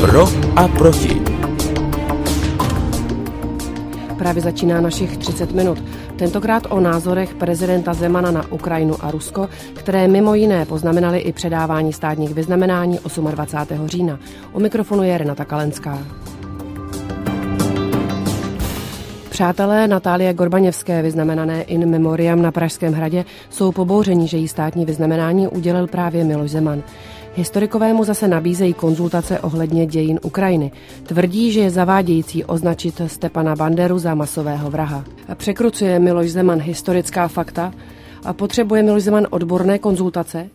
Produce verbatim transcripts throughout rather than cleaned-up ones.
Pro a proti. Právě začíná našich třicet minut. Tentokrát o názorech prezidenta Zemana na Ukrajinu a Rusko, které mimo jiné poznamenaly i předávání státních vyznamenání dvacátého osmého října. U mikrofonu je Renata Kalenská. Přátelé Natálie Gorbaněvské, vyznamenané in memoriam na Pražském hradě, jsou pobouření, že jí státní vyznamenání udělil právě Miloš Zeman. Historikové mu zase nabízejí konzultace ohledně dějin Ukrajiny. Tvrdí, že je zavádějící označit Stepana Banderu za masového vraha. Překrucuje Miloš Zeman historická fakta a potřebuje Miloš Zeman odborné konzultace?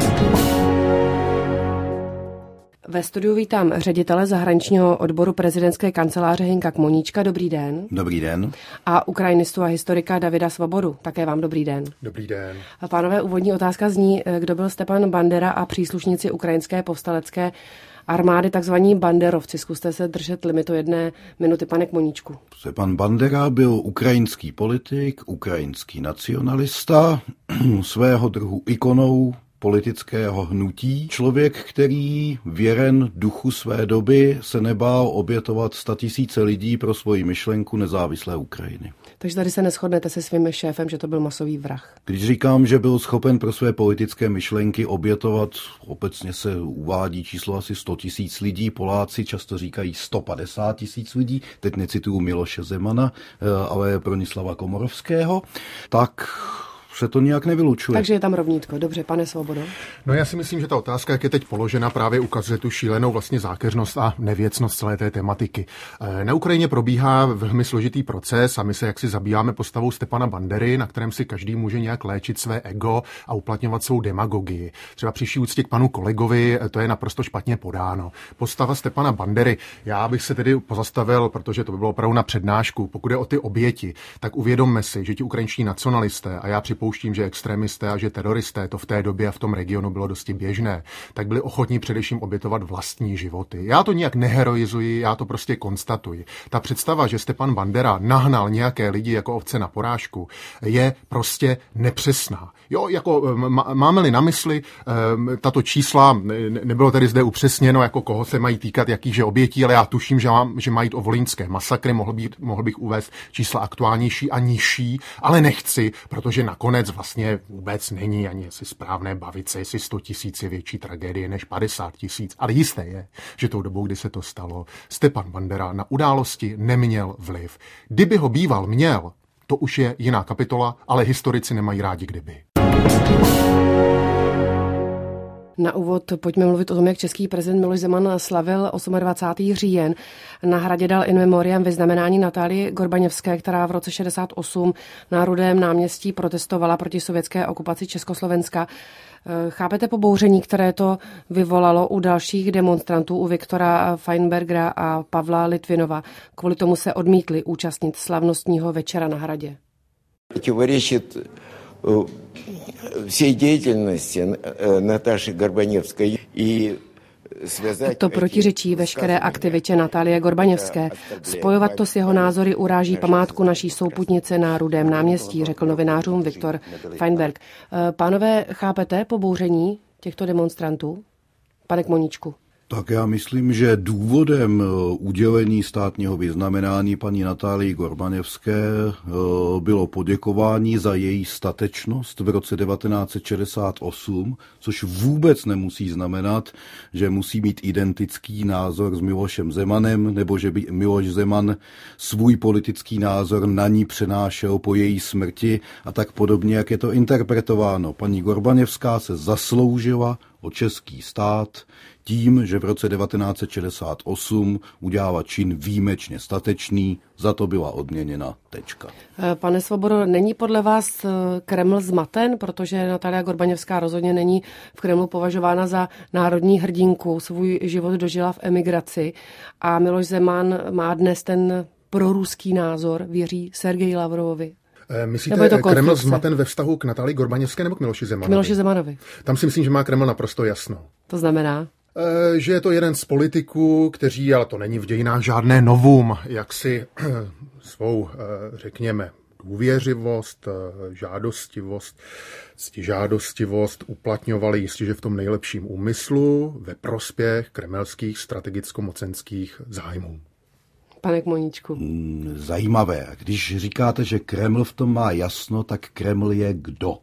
Ve studiu vítám ředitele zahraničního odboru prezidentské kanceláře Hynka Kmoníčka. Dobrý den. Dobrý den. A ukrajinistu a historika Davida Svobodu. Také vám dobrý den. Dobrý den. A pánové, úvodní otázka zní, kdo byl Stepan Bandera a příslušníci ukrajinské povstalecké armády, takzvaní banderovci. Zkuste se držet limitu jedné minuty, pane Kmoníčku. Stepan Bandera byl ukrajinský politik, ukrajinský nacionalista, svého druhu ikonou politického hnutí. Člověk, který věren duchu své doby se nebál obětovat statisíce lidí pro svoji myšlenku nezávislé Ukrajiny. Takže tady se neshodnete se svým šéfem, že to byl masový vrah. Když říkám, že byl schopen pro své politické myšlenky obětovat, obecně se uvádí číslo asi sto tisíc lidí, Poláci často říkají sto padesát tisíc lidí, teď necituju Miloše Zemana, ale Bronislava Komorovského, tak se to nějak nevylučuje. Takže je tam rovnítko. Dobře, pane Svobodo. No já si myslím, že ta otázka, jak je teď položena, právě ukazuje tu šílenou vlastně zákeřnost a nevěcnost celé té tematiky. Na Ukrajině probíhá velmi složitý proces a my se jaksi zabýváme postavou Stepana Bandery, na kterém si každý může nějak léčit své ego a uplatňovat svou demagogii. Třeba při vší úctě k panu kolegovi, to je naprosto špatně podáno. Postava Stepana Bandery, já bych se tedy pozastavil, protože to by bylo opravdu na přednášku. Pokud je o ty oběti, tak uvědomme si, že ti ukrajinští nacionalisté, a já připouštím, že extremisté a že teroristé, to v té době a v tom regionu bylo dosti běžné, tak byli ochotní především obětovat vlastní životy. Já to nijak neheroizuji, já to prostě konstatuji. Ta představa, že Stepan Bandera nahnal nějaké lidi jako ovce na porážku, je prostě nepřesná. Jo, jako máme-li na mysli, tato čísla, nebylo tady zde upřesněno, jako koho se mají týkat, jakýže obětí, ale já tuším, že, mám, že mají jít o volyňské masakry, mohl, být, mohl bych uvést čísla aktuálnější a nižší, ale nechci, protože nakonec vlastně vůbec není ani asi správné bavit se, jestli sto tisíc je větší tragédie než padesát tisíc. Ale jisté je, že tou dobou, kdy se to stalo, Stepan Bandera na události neměl vliv. Kdyby ho býval měl, to už je jiná kapitola, ale historici nemají rádi kdyby. Na úvod pojďme mluvit o tom, jak český prezident Miloš Zeman slavil dvacátého osmého říjen. Na hradě dal in memoriam vyznamenání Natálii Gorbaněvské, která v roce šedesát osm na Rudém náměstí protestovala proti sovětské okupaci Československa. Chápete pobouření, které to vyvolalo u dalších demonstrantů, u Viktora Feinbergera a Pavla Litvinova? Kvůli tomu se odmítli účastnit slavnostního večera na hradě. Всей деятельности Наташи Горбаневской и To protiřečí veškeré aktivitě Natálie Gorbaněvské. Spojovat to s jeho názory uráží památku naší souputnice na Rudém náměstí, řekl novinářům Viktor Feinberg. Pánové, chápete pobouření těchto demonstrantů? Pane Kmoníčku. Tak já myslím, že důvodem udělení státního vyznamenání paní Natálii Gorbaněvské bylo poděkování za její statečnost v roce devatenáct set šedesát osm, což vůbec nemusí znamenat, že musí mít identický názor s Milošem Zemanem, nebo že by Miloš Zeman svůj politický názor na ní přenášel po její smrti a tak podobně, jak je to interpretováno. Paní Gorbaněvská se zasloužila o český stát tím, že v roce devatenáct set šedesát osm udělala čin výjimečně statečný, za to byla odměněna. Tečka. Pane Svobodo, není podle vás Kreml zmaten, protože Natália Gorbaněvská rozhodně není v Kremlu považována za národní hrdinku, svůj život dožila v emigraci a Miloš Zeman má dnes ten proruský názor, věří Sergeji Lavrovovi? Myslíte Kreml zmaten ve vztahu k Natálii Gorbaněvské nebo k Miloši Zemanovi? K Miloši Zemanovi. Tam si myslím, že má Kreml naprosto jasno. To znamená? Že je to jeden z politiků, kteří, ale to není v dějinách žádné novum, jak si svou, řekněme, důvěřivost, žádostivost, ctižádostivost uplatňovali jistě v tom nejlepším úmyslu ve prospěch kremelských strategicko-mocenských zájmů. Pane Kmoníčku. Zajímavé. Když říkáte, že Kreml v tom má jasno, tak Kreml je kdo?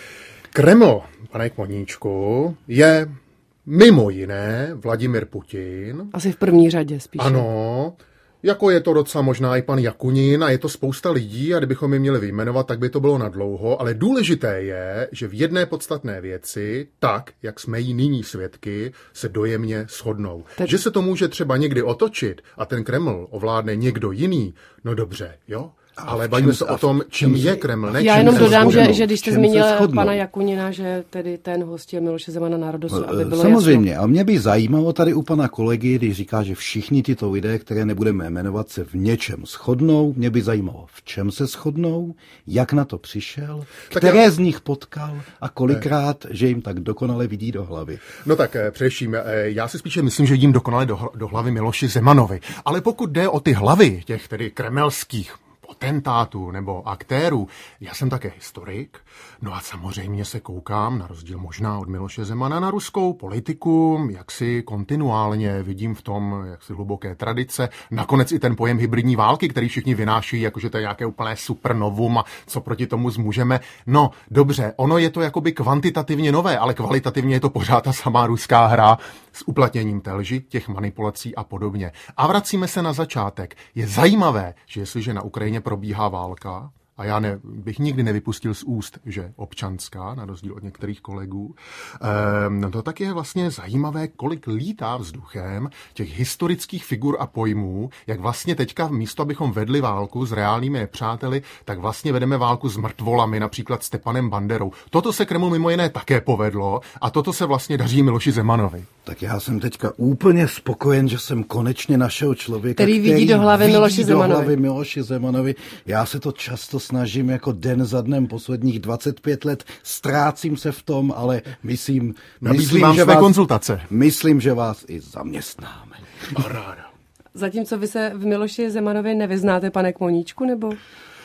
Kreml, pane Kmoníčku, je mimo jiné Vladimir Putin. Asi v první řadě spíš. Ano, jako je to docela možná i pan Jakunin a je to spousta lidí a kdybychom je měli vyjmenovat, tak by to bylo nadlouho, ale důležité je, že v jedné podstatné věci, tak, jak jsme jí nyní svědky, se dojemně shodnou. Teď... Že se to může třeba někdy otočit a ten Kreml ovládne někdo jiný, no dobře, jo? Ale bavíme se o tom, čím je Kreml, ne? Já jenom dodám, že, že když jste zmínil pana Jakunina, že tedy ten hostil Miloše Zemana na Radosu, aby bylo samozřejmě. Jasno. A mě by zajímalo tady u pana kolegy, když říká, že všichni tyto lidé, které nebudeme jmenovat, se v něčem shodnou. Mě by zajímalo, v čem se shodnou, jak na to přišel, tak které já... z nich potkal a kolikrát, že jim tak dokonale vidí do hlavy. No tak především, já si spíše myslím, že vidím dokonale do, do hlavy Miloši Zemanovi. Ale pokud jde o ty hlavy těch tedy kremelských potentátů nebo aktérů. Já jsem také historik, no a samozřejmě se koukám, na rozdíl možná od Miloše Zemana, na ruskou politiku, jak si kontinuálně vidím v tom jaksi hluboké tradice. Nakonec i ten pojem hybridní války, který všichni vynáší, jakože to je nějaké úplné supernovum a co proti tomu zmůžeme. No, dobře, ono je to jakoby kvantitativně nové, ale kvalitativně je to pořád ta samá ruská hra s uplatněním té lži, těch manipulací a podobně. A vracíme se na začátek. Je zajímavé, že jestliže na Ukrajině probíhá válka, a já ne, bych nikdy nevypustil z úst, že občanská, na rozdíl od některých kolegů, ehm, no to tak je vlastně zajímavé, kolik lítá vzduchem těch historických figur a pojmů, jak vlastně teďka místo, abychom vedli válku s reálnými nepřáteli, tak vlastně vedeme válku s mrtvolami, například Stepanem Banderou. Toto se Kremlu mimo jiné také povedlo a toto se vlastně daří Miloši Zemanovi. Tak já jsem teďka úplně spokojen, že jsem konečně našel člověka, který, který vidí do hlavy vidí Miloši do Zemanovi. hlavy Miloši Zemanovi. Já se to často snažím jako den za dnem posledních dvacet pět let, ztrácím se v tom, ale myslím, myslím, že vás, konzultace. myslím, že vás i zaměstnáme. Paráda. Zatímco vy se v Miloši Zemanovi nevyznáte, pane Kmoníčku, nebo?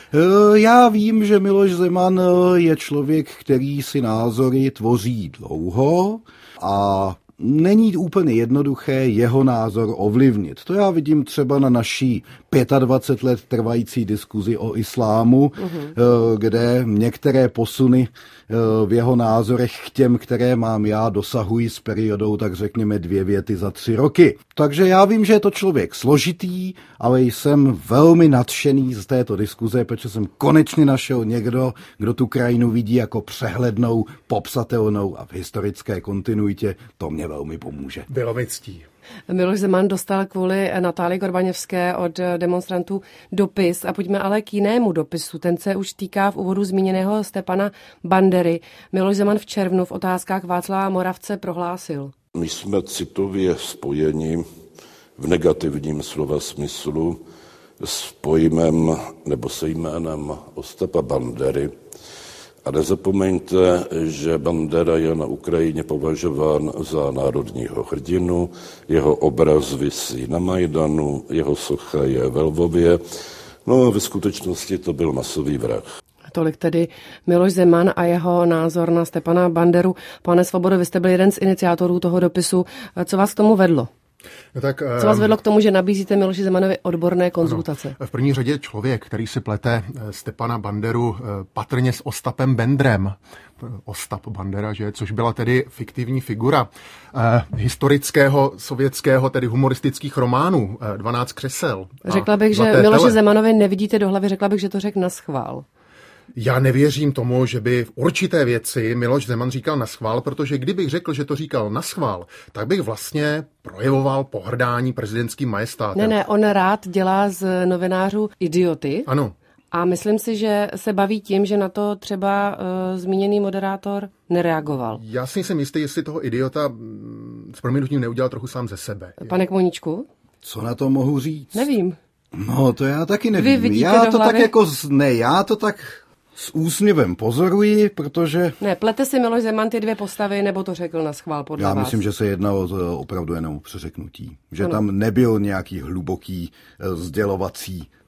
Já vím, že Miloš Zeman je člověk, který si názory tvoří dlouho a není úplně jednoduché jeho názor ovlivnit. To já vidím třeba na naší dvacet pět let trvající diskuzi o islámu, uhum. kde některé posuny v jeho názorech k těm, které mám já, dosahují s periodou, tak řekněme, dvě věty za tři roky. Takže já vím, že je to člověk složitý, ale jsem velmi nadšený z této diskuze, protože jsem konečně našel někdo, kdo tu krajinu vidí jako přehlednou, popsatelnou a v historické kontinuitě. To mě velmi pomůže. Bylo mi ctí. Miloš Zeman dostal kvůli Natálii Gorbaněvské od demonstrantů dopis a pojďme ale k jinému dopisu. Ten se už týká v úvodu zmíněného Stepana Bandery. Miloš Zeman v červnu v otázkách Václava Moravce prohlásil. My jsme citově spojeni v negativním slova smyslu s pojmem nebo se jménem Ostepa Bandery. A nezapomeňte, že Bandera je na Ukrajině považován za národního hrdinu, jeho obraz visí na Majdanu, jeho socha je ve Lvově, no a ve skutečnosti to byl masový vrah. Tolik tedy Miloš Zeman a jeho názor na Stepana Banderu. Pane Svobodo, vy jste byl jeden z iniciátorů toho dopisu. Co vás k tomu vedlo? No tak, Co vás vedlo k tomu, že nabízíte Miloši Zemanovi odborné konzultace? Ano. V první řadě člověk, který si plete Stepana Banderu patrně s Ostapem Bendrem, Ostap Bandera, že? Což byla tedy fiktivní figura eh, historického, sovětského, tedy humoristických románů, eh, dvanáct křesel. Řekla bych, že Miloši Zemanovi nevidíte do hlavy, řekla bych, že to řekl naschvál. Já nevěřím tomu, že by v určité věci Miloš Zeman říkal naschvál, protože kdybych řekl, že to říkal naschvál, tak bych vlastně projevoval pohrdání prezidentským majestátem. Ne, ne, on rád dělá z novinářů idioty. Ano. A myslím si, že se baví tím, že na to třeba uh, zmíněný moderátor nereagoval. Já si nejsem jistý, jestli toho idiota s prominutím neudělal trochu sám ze sebe. Pane Kmoníčku? Co na to mohu říct? Nevím. No, to já taky nevím. Vy já to hlavy? tak jako, ne, já to tak s úsměvem pozoruji, protože... Ne, plete si Miloš Zeman ty dvě postavy, nebo to řekl naschvál podle Já vás? myslím, že se jednalo opravdu jenom o přeřeknutí. Že ano. tam nebyl nějaký hluboký sdělovací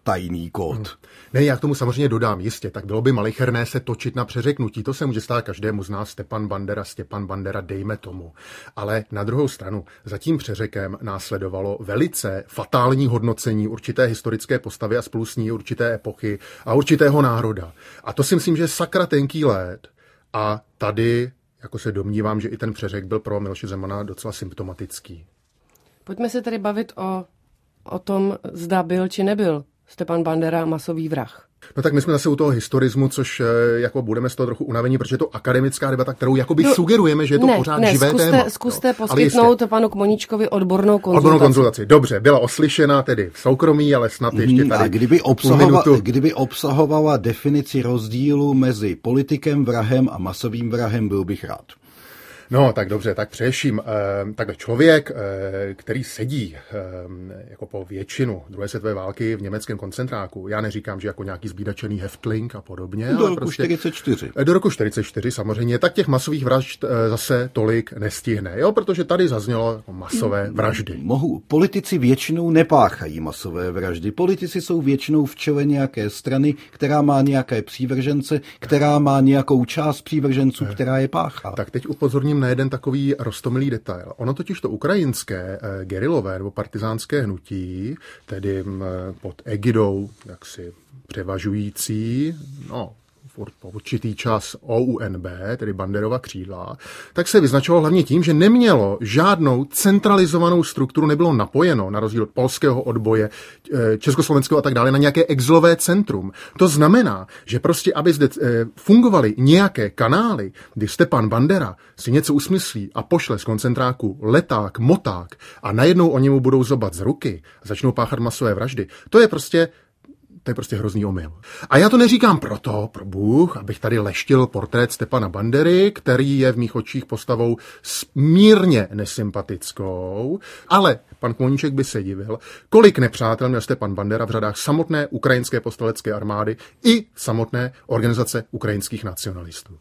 tajný kód. Ne, já k tomu samozřejmě dodám, jistě, tak bylo by malicherné se točit na přeřeknutí, to se může stát každému z nás, Stepan Bandera, Stepan Bandera, dejme tomu. Ale na druhou stranu, za tím přeřekem následovalo velice fatální hodnocení určité historické postavy a spolu s ní určité epochy a určitého národa. A to si myslím, že je sakra tenký led. A tady, jako se domnívám, že i ten přeřek byl pro Miloše Zemana docela symptomatický. Pojďme se tedy bavit o, o tom, zda byl či nebyl Stepan Bandera masový vrah. No tak my jsme zase u toho historismu, což jako budeme z toho trochu unavení, protože je to akademická debata, kterou jakoby no, sugerujeme, že je to ne, pořád ne, živé zkuste, téma. Zkuste no. poskytnout panu Komoníčkovi odbornou konzultaci. Odbornou konzultaci, dobře, byla oslyšena tedy v soukromí, ale snad ještě tady. A kdyby obsahovala, kdyby obsahovala definici rozdílu mezi politikem, vrahem a masovým vrahem, byl bych rád. No, tak dobře, tak především eh, takhle člověk, eh, který sedí eh, jako po většinu druhé světové války v německém koncentráku, já neříkám, že jako nějaký zbídačený Heftling a podobně. Do ale roku prostě, čtyřicet čtyři. Do roku čtyřicet čtyři samozřejmě, tak těch masových vražd eh, zase tolik nestihne, jo, protože tady zaznělo jako masové vraždy. Mohu. Politici většinou nepáchají masové vraždy. Politici jsou většinou v čele nějaké strany, která má nějaké přívržence, která má nějakou část přívrženců, která je páchá. Tak teď upozorním na jeden takový roztomilý detail. Ono totiž to ukrajinské eh, gerilové nebo partizánské hnutí, tedy m, pod egidou jaksi převažující, no, po určitý čas O U N B, tedy Banderova křídla, tak se vyznačovalo hlavně tím, že nemělo žádnou centralizovanou strukturu, nebylo napojeno, na rozdíl od polského odboje, československého a tak dále, na nějaké exilové centrum. To znamená, že prostě, aby zde fungovaly nějaké kanály, kdy Stepan Bandera si něco usmyslí a pošle z koncentráku leták, moták a najednou o němu budou zobat z ruky a začnou páchat masové vraždy, to je prostě To je prostě hrozný omyl. A já to neříkám proto, pro Bůh, abych tady leštil portrét Stepana Bandery, který je v mých očích postavou mírně nesympatickou, ale pan Komoníček by se divil, kolik nepřátel měl Stepan Bandera v řadách samotné ukrajinské povstalecké armády i samotné organizace ukrajinských nacionalistů.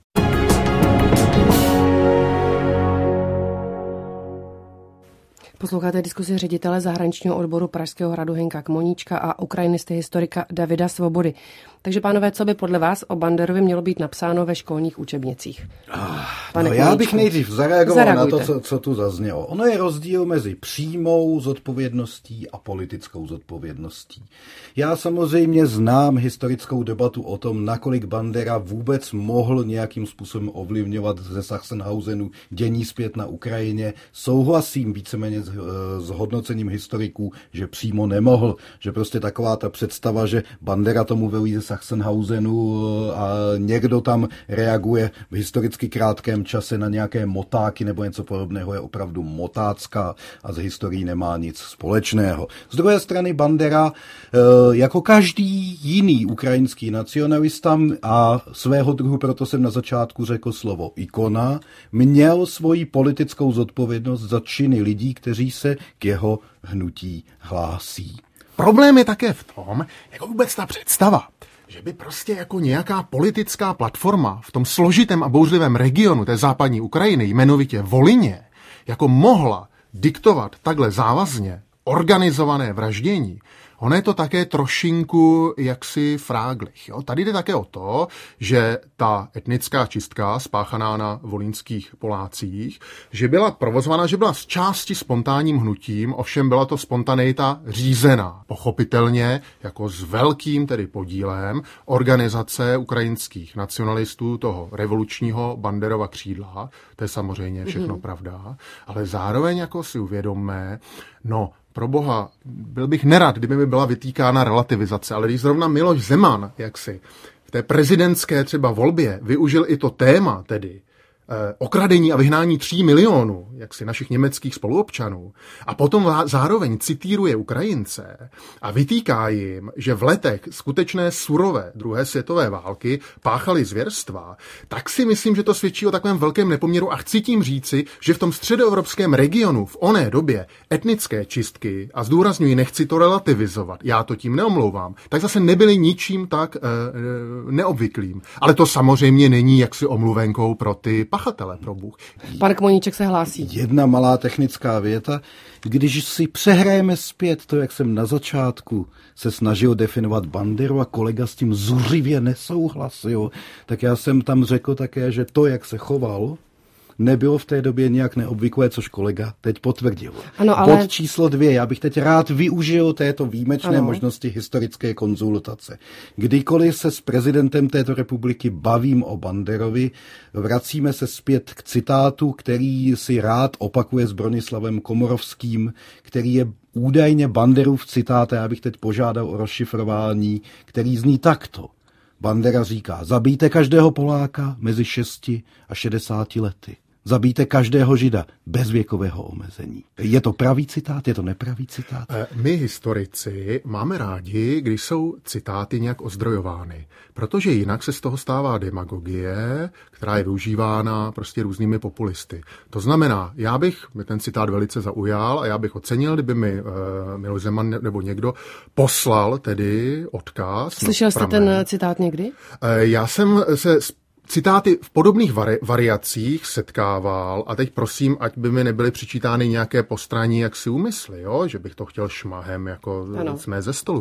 Posloucháte diskusi ředitele zahraničního odboru Pražského hradu Henka Komoníčka a ukrajinisty historika Davida Svobody. Takže, pánové, co by podle vás o Banderovi mělo být napsáno ve školních učebnicích? Ah, no, já bych nejdřív zareagoval Zareagujte. na to, co, co tu zaznělo. Ono je rozdíl mezi přímou zodpovědností a politickou zodpovědností. Já samozřejmě znám historickou debatu o tom, nakolik Bandera vůbec mohl nějakým způsobem ovlivňovat ze Sachsenhausenu dění zpět na Ukrajině. Souhlasím víceméně s, s hodnocením historiků, že přímo nemohl, že prostě taková ta představa, že Bandera tomu velí ze Sachsenhausenu a někdo tam reaguje v historicky krátkém čase na nějaké motáky nebo něco podobného, je opravdu motácká a s historií nemá nic společného. Z druhé strany Bandera, jako každý jiný ukrajinský nacionalista a svého druhu, proto jsem na začátku řekl slovo ikona, měl svoji politickou zodpovědnost za činy lidí, kteří se k jeho hnutí hlásí. Problém je také v tom, jako vůbec ta představa, že by prostě jako nějaká politická platforma v tom složitém a bouřlivém regionu té západní Ukrajiny, jmenovitě Volině, jako mohla diktovat takhle závazně organizované vraždění. Ono je to také trošinku jaksi fráglich. Jo? Tady jde také o to, že ta etnická čistka spáchaná na volínských Polácích, že byla provozována, že byla z části spontánním hnutím, ovšem byla to spontaneita řízená. Pochopitelně jako s velkým tedy podílem organizace ukrajinských nacionalistů, toho revolučního Banderova křídla, to je samozřejmě všechno mm-hmm. pravda, ale zároveň jako si uvědomme, no, pro boha, byl bych nerad, kdyby mi byla vytýkána relativizace, ale když zrovna Miloš Zeman, jaksi v té prezidentské třeba volbě využil i to téma, tedy eh, okradení a vyhnání tří milionů jaksi našich německých spoluobčanů a potom zároveň citíruje Ukrajince a vytýká jim, že v letech skutečné surové druhé světové války páchali zvěrstva, tak si myslím, že to svědčí o takovém velkém nepoměru a chci tím říci, že v tom středoevropském regionu v oné době etnické čistky, a zdůrazňuji, nechci to relativizovat, já to tím neomlouvám, tak zase nebyly ničím tak e, neobvyklým. Ale to samozřejmě není jaksi omluvenkou pro ty pachatele, pro Bůh. Pan Kmoníček se hlásí. Jedna malá technická věta. Když si přehrajeme zpět to, jak jsem na začátku se snažil definovat Banderu a kolega s tím zuřivě nesouhlasil, tak já jsem tam řekl také, že to, jak se choval, nebylo v té době nějak neobvyklé, což kolega teď potvrdil. Ano, ale... Bod číslo dvě. Já bych teď rád využil této výjimečné ano. možnosti historické konzultace. Kdykoliv se s prezidentem této republiky bavím o Banderovi, vracíme se zpět k citátu, který si rád opakuje s Bronislavem Komorovským, který je údajně Banderův citát, a já bych teď požádal o rozšifrování, který zní takto. Bandera říká, zabijte každého Poláka mezi šesti a šedesáti lety. Zabijte každého Žida bez věkového omezení. Je to pravý citát, je to nepravý citát? My historici máme rádi, když jsou citáty nějak ozdrojovány, protože jinak se z toho stává demagogie, která je využívána prostě různými populisty. To znamená, já bych mi ten citát velice zaujal a já bych ocenil, kdyby mi uh, Miloš Zeman nebo někdo poslal tedy odkaz. Slyšel jste ten citát někdy? Uh, já jsem se citáty v podobných vari- variacích setkával a teď prosím, ať by mi nebyly přičítány nějaké postranní jaksi úmysly, jo? Že bych to chtěl šmahem jako jsme ze stolu.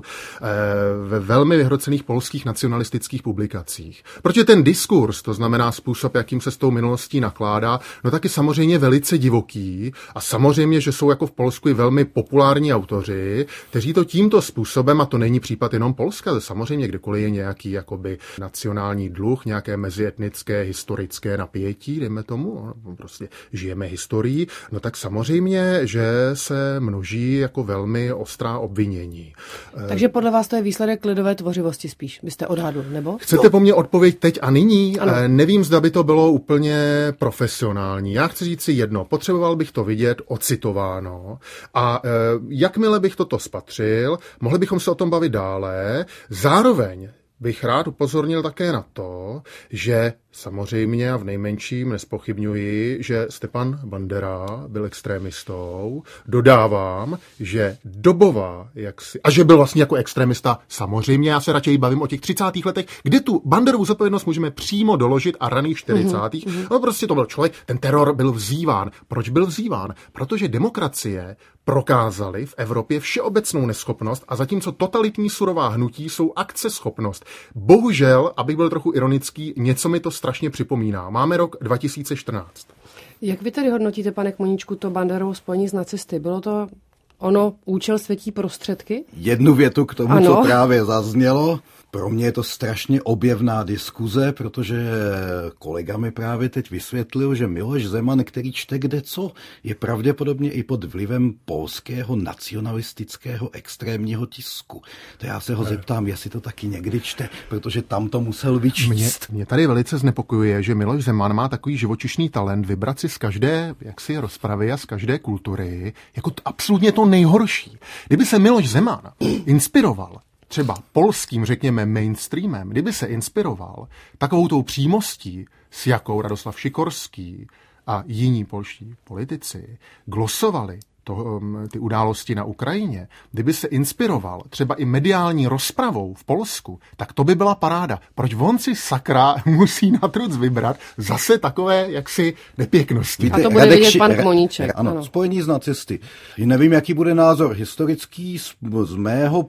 E, ve velmi vyhrocených polských nacionalistických publikacích. Protože ten diskurs, to znamená způsob, jakým se s tou minulostí nakládá, no taky samozřejmě velice divoký a samozřejmě, že jsou jako v Polsku i velmi populární autoři, kteří to tímto způsobem, a to není případ jenom Polska, ale samozřejmě kdekoliv je nějaký jakoby nacionální dluh, nějaké mezi etnické, historické napětí, dejme tomu, no, prostě žijeme historií, no tak samozřejmě, že se množí jako velmi ostrá obvinění. Takže podle vás to je výsledek lidové tvořivosti spíš, byste odhadl, nebo? Chcete no. po mně odpověď teď a nyní? Ano. Nevím, zda by to bylo úplně profesionální. Já chci říct si jedno, potřeboval bych to vidět ocitováno a jakmile bych toto spatřil, mohli bychom se o tom bavit dále. Zároveň bych rád upozornil také na to, že samozřejmě a v nejmenším nespochybňuji, že Stepan Bandera byl extrémistou. Dodávám, že dobová, jaksi, a že byl vlastně jako extrémista, samozřejmě, já se radši bavím o těch třicátých letech, kdy tu Banderovu zodpovědnost můžeme přímo doložit a raných čtyřicátých Mm-hmm. No prostě to byl člověk, ten teror byl vzýván. Proč byl vzýván? Protože demokracie prokázaly v Evropě všeobecnou neschopnost a zatímco totalitní surová hnutí jsou akceschopnost. Bohužel, abych byl trochu ironický, něco mi to strašně připomíná. Máme rok dva tisíce čtrnáct. Jak vy tedy hodnotíte, pane Kmoníčku, to Banderovo spojení s nacisty? Bylo to ono účel světí prostředky? Jednu větu k tomu, ano. co právě zaznělo. Pro mě je to strašně objevná diskuze, protože kolega mi právě teď vysvětlil, že Miloš Zeman, který čte kde co, je pravděpodobně i pod vlivem polského nacionalistického extrémního tisku. To já se ho zeptám, jestli to taky někdy čte, protože tam to musel vyčíst. Mě, mě tady velice znepokojuje, že Miloš Zeman má takový živočišný talent vybrat si z každé jaksi rozpravy a z každé kultury jako t- absolutně to nejhorší. Kdyby se Miloš Zeman inspiroval třeba polským, řekněme, mainstreamem, kdyby se inspiroval takovou tou přímostí, s jakou Radoslav Šikorský a jiní polští politici glosovali to, ty události na Ukrajině, kdyby se inspiroval třeba i mediální rozpravou v Polsku, tak to by byla paráda. Proč on si sakra musí na truc vybrat zase takové jaksi nepěknosti? A to bude vidět pan Kmoníček. Ano, ano, spojení s nacisty. Nevím, jaký bude názor historický. Z mého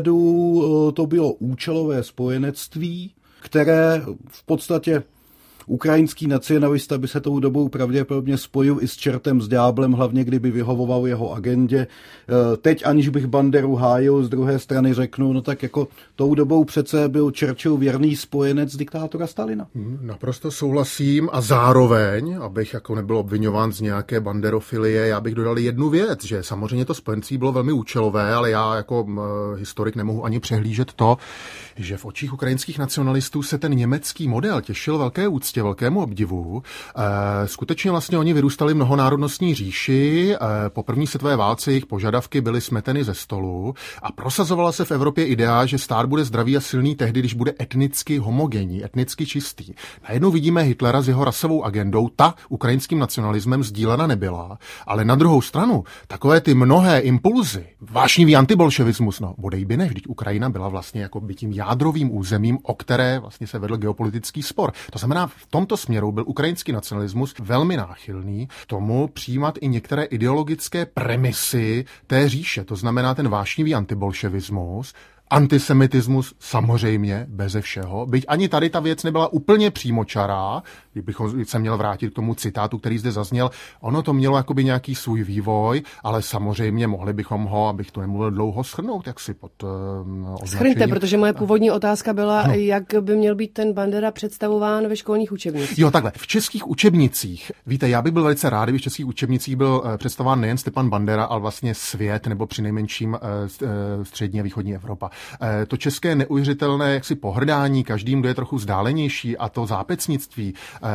pohledu to bylo účelové spojenectví, které v podstatě ukrajinský nacionalista by se tou dobou pravděpodobně spojil i s čertem, s ďáblem, hlavně kdyby vyhovoval jeho agendě. Teď, aniž bych Banderu hájil, z druhé strany řeknu, no tak jako tou dobou přece byl Churchill věrný spojenec diktátora Stalina. Naprosto souhlasím a zároveň, abych jako nebyl obviňován z nějaké banderofilie, já bych dodal jednu věc, že samozřejmě to spojenství bylo velmi účelové, ale já jako historik nemohu ani přehlížet to, že v očích ukrajinských nacionalistů se ten německý model těšil velké úctě, velkému obdivu. Skutečně vlastně oni vyrůstali v mnohonárodnostní říši, po první světové válce jejich požadavky byly smeteny ze stolu a prosazovala se v Evropě idea, že stát bude zdravý a silný tehdy, když bude etnicky homogenní, etnicky čistý. Najednou vidíme Hitlera s jeho rasovou agendou, ta ukrajinským nacionalismem sdílena nebyla, ale na druhou stranu takové ty mnohé impulzy, vášnivý antibolševismus, no bodej by ne, vždyť Ukrajina byla vlastně jako by tím jádrovým územím, o které vlastně se vedl geopolitický spor. To znamená, v tomto směru byl ukrajinský nacionalismus velmi náchylný k tomu přijímat i některé ideologické premisy té říše, to znamená ten vášnivý antibolševismus, antisemitismus samozřejmě beze všeho, byť ani tady ta věc nebyla úplně přímočará, kdybychom se měl vrátit k tomu citátu, který zde zazněl, ono to mělo jakoby nějaký svůj vývoj, ale samozřejmě mohli bychom ho, abych to nemluvil dlouho, shrnout, jak si pod uh, označením. Schrňte, protože moje původní otázka byla, no. jak by měl být ten Bandera představován ve školních učebnicích. Jo, takhle. V českých učebnicích, víte, já bych byl velice rád, kdyby v českých učebnicích byl uh, představován nejen Stepan Bandera, ale vlastně svět, nebo přinejmenším uh, střední a východní Evropa. To české neuvěřitelné jaksi pohrdání každým, kdo je trochu vzdálenější, a to zápecnictví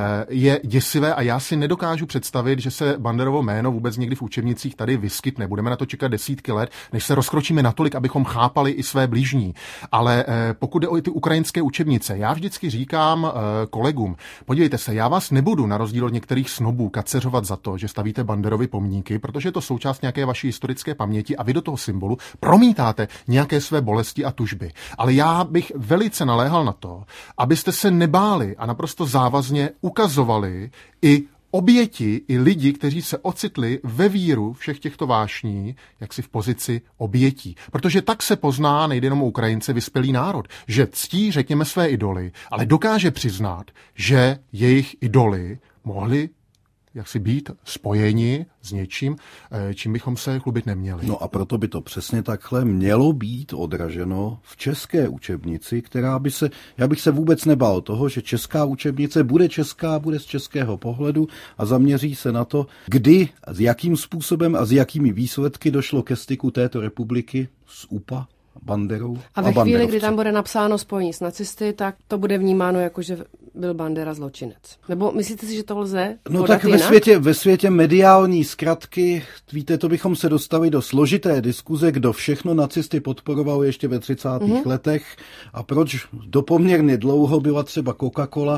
je děsivé a já si nedokážu představit, že se Banderovo jméno vůbec někdy v učebnicích tady vyskytne. Budeme na to čekat desítky let, než se rozkročíme natolik, abychom chápali i své blížní. Ale pokud jde o ty ukrajinské učebnice, já vždycky říkám kolegům, podívejte se, já vás nebudu na rozdíl od některých snobů kaceřovat za to, že stavíte Banderovi pomníky, protože je to součást nějaké vaší historické paměti a vy do toho symbolu promítáte nějaké své bolesti a tužby. Ale já bych velice naléhal na to, abyste se nebáli a naprosto závazně ukazovali i oběti, i lidi, kteří se ocitli ve víru všech těchto vášní, jaksi v pozici obětí. Protože tak se pozná, nejde jenom o Ukrajince, vyspělý národ, že ctí, řekněme, své idoly, ale dokáže přiznat, že jejich idoly mohly jak si být spojeni s něčím, čím bychom se chlubit neměli. No a proto by to přesně takhle mělo být odraženo v české učebnici, která by se, já bych se vůbec nebál toho, že česká učebnice bude česká, bude z českého pohledu a zaměří se na to, kdy, s jakým způsobem a s jakými výsledky došlo ke styku této republiky s ú pé á, Banderou a, a ve chvíli, banderovci. Kdy tam bude napsáno spojení s nacisty, tak to bude vnímáno jako, že byl Bandera zločinec. Nebo myslíte si, že to lze No podat tak ve jinak? světě, ve světě mediální zkratky, víte, to bychom se dostali do složité diskuze, kdo všechno nacisty podporoval ještě ve třicátých Mm-hmm. letech a proč dopoměrně dlouho byla třeba Coca-Cola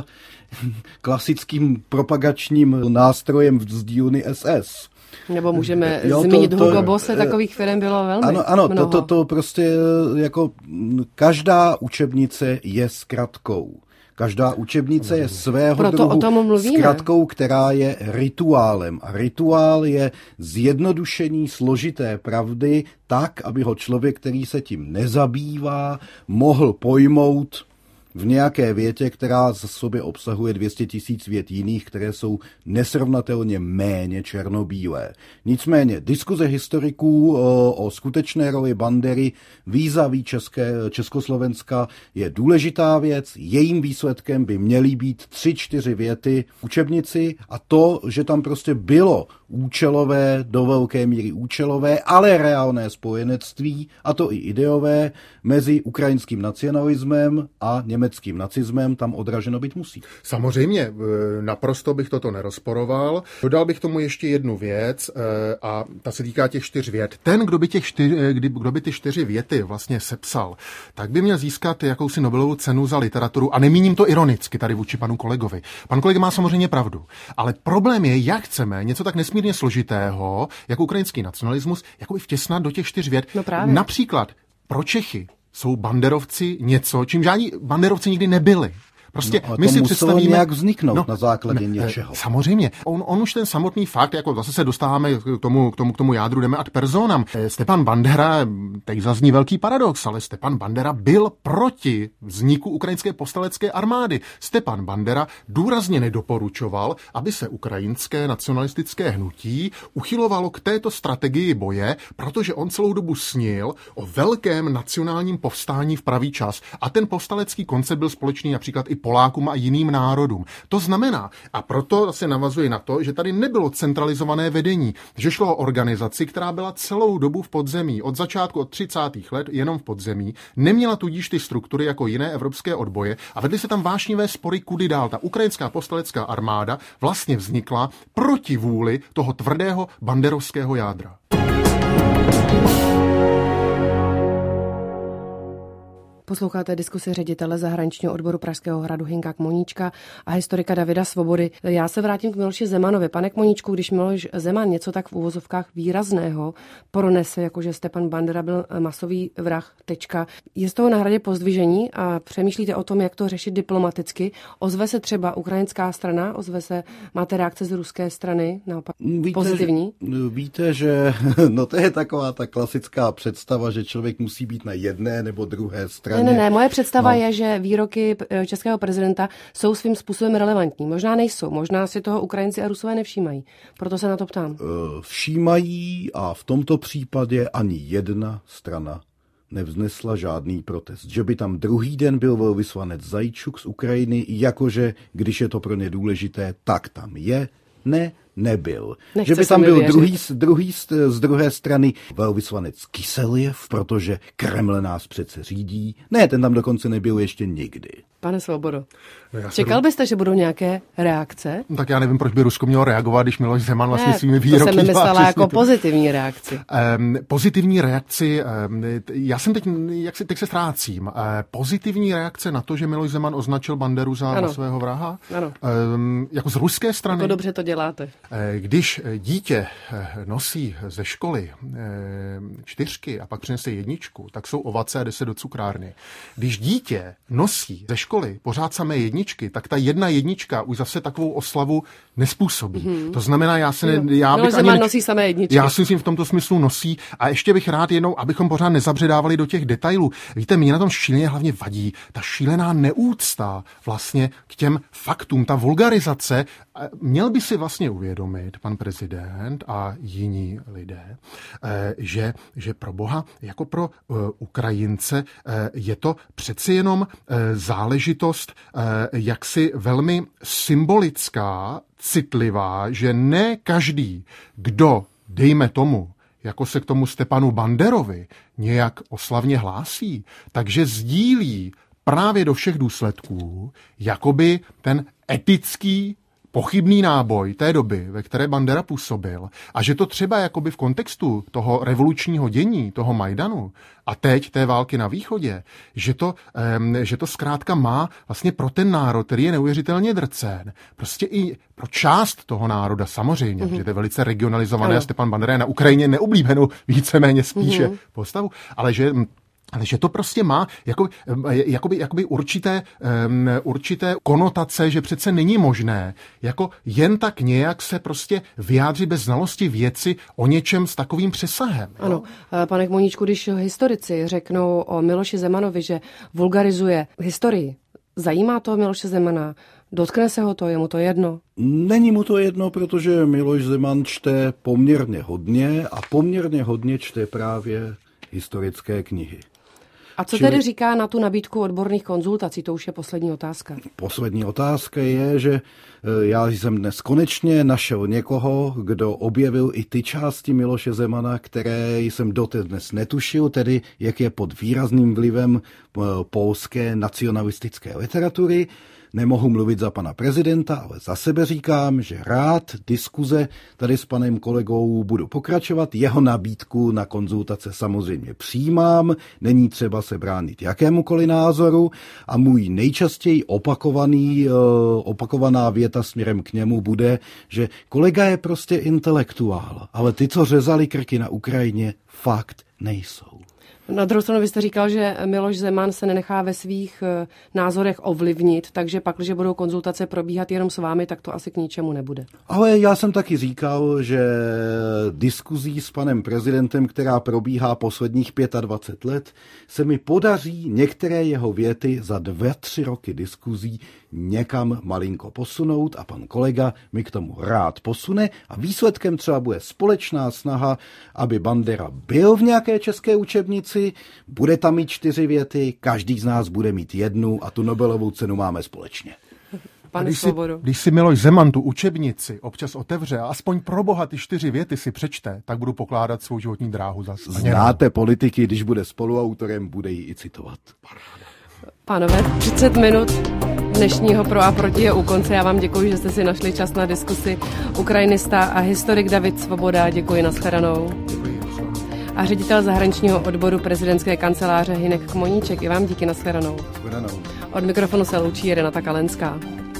klasickým propagačním nástrojem z dílny es es. Nebo můžeme jo, zmínit to, to, Hugo Bosse, takových firm bylo velmi Ano, ano, mnoho. to, to, to prostě jako každá učebnice je zkratkou. Každá učebnice je svého Proto druhu o tom mluvíme. zkratkou, která je rituálem. A rituál je zjednodušení složité pravdy tak, aby ho člověk, který se tím nezabývá, mohl pojmout v nějaké větě, která za sobě obsahuje dvě stě tisíc vět jiných, které jsou nesrovnatelně méně černobílé. Nicméně diskuze historiků o, o skutečné roli Bandery vis-a-vis České, Československa je důležitá věc. Jejím výsledkem by měly být tři, čtyři věty v učebnici a to, že tam prostě bylo účelové, do velké míry účelové, ale reálné spojenectví, a to i ideové, mezi ukrajinským nacionalismem a německým nacismem tam odraženo být musí. Samozřejmě, naprosto bych toto nerozporoval. Dodal bych tomu ještě jednu věc a ta se týká těch čtyř vět. Ten, kdo by, těch čtyř, kdo by ty čtyři věty vlastně sepsal, tak by měl získat jakousi Nobelovu cenu za literaturu a nemíním to ironicky tady vůči panu kolegovi. Pan kolega má samozřejmě pravdu, ale problém je, jak chceme něco tak nesmírně složitého, jako ukrajinský nacionalismus, jako i vtěsnat do těch čtyř vět. No právě. Například pro Čechy jsou banderovci něco, čím žádní banderovci nikdy nebyli. Prostě no, my to si muselo představíme nějak vzniknout no, na základě ne, něčeho. Samozřejmě. On, on už ten samotný fakt, jako zase se dostáváme k tomu, k tomu, k tomu jádru, jdeme ad personam. Stepan Bandera, teď zazní velký paradox, ale Stepan Bandera byl proti vzniku ukrajinské povstalecké armády. Stepan Bandera důrazně nedoporučoval, aby se ukrajinské nacionalistické hnutí uchylovalo k této strategii boje, protože on celou dobu snil o velkém nacionálním povstání v pravý čas. A ten povstalecký koncept byl společný například i Polákům a jiným národům. To znamená, a proto se navazuje na to, že tady nebylo centralizované vedení, že šlo o organizaci, která byla celou dobu v podzemí, od začátku od třicátých let jenom v podzemí, neměla tudíž ty struktury jako jiné evropské odboje a vedly se tam vášnivé spory, kudy dál. Ta ukrajinská povstalecká armáda vlastně vznikla proti vůli toho tvrdého banderovského jádra. Posloucháte diskusi ředitele zahraničního odboru Pražského hradu Hynka Kmoníčka a historika Davida Svobody. Já se vrátím k Miloši Zemanovi. Pane Kmoníčku, když Miloš Zeman něco tak v uvozovkách výrazného pronese, jakože Stepan Bandera byl masový vrah, tečka, je z toho na Hradě pozdvižení a přemýšlíte o tom, jak to řešit diplomaticky? Ozve se třeba ukrajinská strana, ozve se, máte reakce z ruské strany, naopak víte, pozitivní? Víte, že no to je taková ta klasická představa, že člověk musí být na jedné nebo druhé straně. Ne, ne, ne, moje představa no. je, že výroky českého prezidenta jsou svým způsobem relevantní. Možná nejsou, možná si toho Ukrajinci a Rusové nevšímají. Proto se na to ptám. Všímají a v tomto případě ani jedna strana nevznesla žádný protest. Že by tam druhý den byl velvyslanec Zajíčuk z Ukrajiny, jakože když je to pro ně důležité, tak tam je. Ne, nebyl. Nechce že by tam byl věřit. druhý, druhý z druhé strany velvyslanec Kyseljev, protože Kreml nás přece řídí. Ne, ten tam dokonce nebyl ještě nikdy. Pane Svobodo, no čekal byste, že budou nějaké reakce? No, tak já nevím, proč by Rusko mělo reagovat, když Miloš Zeman vlastně ne, svými výroky... to jsem myslela jako tu... pozitivní reakci. Um, pozitivní reakci, um, já jsem teď, jak se, teď se ztrácím, uh, pozitivní reakce na to, že Miloš Zeman označil Banderu za ano. svého vraha? Ano. Um, jako z ruské strany? Jako dobře to děláte. Uh, když dítě nosí ze školy uh, čtyřky a pak přinese jedničku, tak jsou ovace a jde se do cukrárny. Když dítě nosí ze školy pořád samé jedničky, tak ta jedna jednička už zase takovou oslavu nespůsobí. Hmm. To znamená, já se ne, já bych ani nosí samé jedničky. Já si myslím v tomto smyslu nosí a ještě bych rád jednou, abychom pořád nezabředávali do těch detailů. Víte, mě na tom šíleně hlavně vadí ta šílená neúcta vlastně k těm faktům, ta vulgarizace. Měl by si vlastně uvědomit pan prezident a jiní lidé, že, že pro Boha, jako pro Ukrajince, je to přeci jenom záležitost jaksi velmi symbolická, citlivá, že ne každý, kdo, dejme tomu, jako se k tomu Stepanu Banderovi nějak oslavně hlásí, takže sdílí právě do všech důsledků jakoby ten etický pochybný náboj té doby, ve které Bandera působil, a že to třeba jakoby v kontextu toho revolučního dění, toho Majdanu a teď té války na východě, že to, um, že to zkrátka má vlastně pro ten národ, který je neuvěřitelně drcen, prostě i pro část toho národa samozřejmě, mm-hmm. že to je velice regionalizované ano. a Stepan Bandera je na Ukrajině neoblíbenou víceméně spíše mm-hmm. postavu, ale že Ale že to prostě má jakoby, jakoby, jakoby určité, um, určité konotace, že přece není možné jako jen tak nějak se prostě vyjádřit bez znalosti věci o něčem s takovým přesahem. Jo? Ano, pane Kmoníčku, když historici řeknou o Miloši Zemanovi, že vulgarizuje historii, zajímá to Miloše Zemana? Dotkne se ho to, je mu to jedno? Není mu to jedno, protože Miloš Zeman čte poměrně hodně a poměrně hodně čte právě historické knihy. A co Čili... tedy říká na tu nabídku odborných konzultací? To už je poslední otázka. Poslední otázka je, že já jsem dnes konečně našel někoho, kdo objevil i ty části Miloše Zemana, které jsem doteď dnes netušil, tedy jak je pod výrazným vlivem polské nacionalistické literatury. Nemohu mluvit za pana prezidenta, ale za sebe říkám, že rád diskuze tady s panem kolegou budu pokračovat. Jeho nabídku na konzultace samozřejmě přijímám, není třeba se bránit jakémukoliv názoru a můj nejčastěji opakovaný, opakovaná věta směrem k němu bude, že kolega je prostě intelektuál, ale ty, co řezali krky na Ukrajině, fakt nejsou. Na druhou stranu vy jste říkal, že Miloš Zeman se nenechá ve svých názorech ovlivnit, takže pak, když budou konzultace probíhat jenom s vámi, tak to asi k ničemu nebude. Ale já jsem taky říkal, že diskuzí s panem prezidentem, která probíhá posledních dvacet pět let, se mi podaří některé jeho věty za dva, tři roky diskuzí někam malinko posunout a pan kolega mi k tomu rád posune a výsledkem třeba bude společná snaha, aby Bandera byl v nějaké české učebnici, bude tam mít čtyři věty, každý z nás bude mít jednu a tu Nobelovu cenu máme společně. Když si, když si Miloš Zeman tu učebnici občas otevře a aspoň pro boha ty čtyři věty si přečte, tak budu pokládat svou životní dráhu za Znáte politiky, když bude spoluautorem, bude ji i citovat. Pánové, třicet minut dnešního Pro a proti je u konce. Já vám děkuji, že jste si našli čas na diskusi. Ukrajinista a historik David Svoboda, děkuji, nashledanou. a ředitel zahraničního odboru prezidentské kanceláře Hynek Kmoníček. I vám díky, nashledanou. Nashledanou. Od mikrofonu se loučí Renata Kalenská.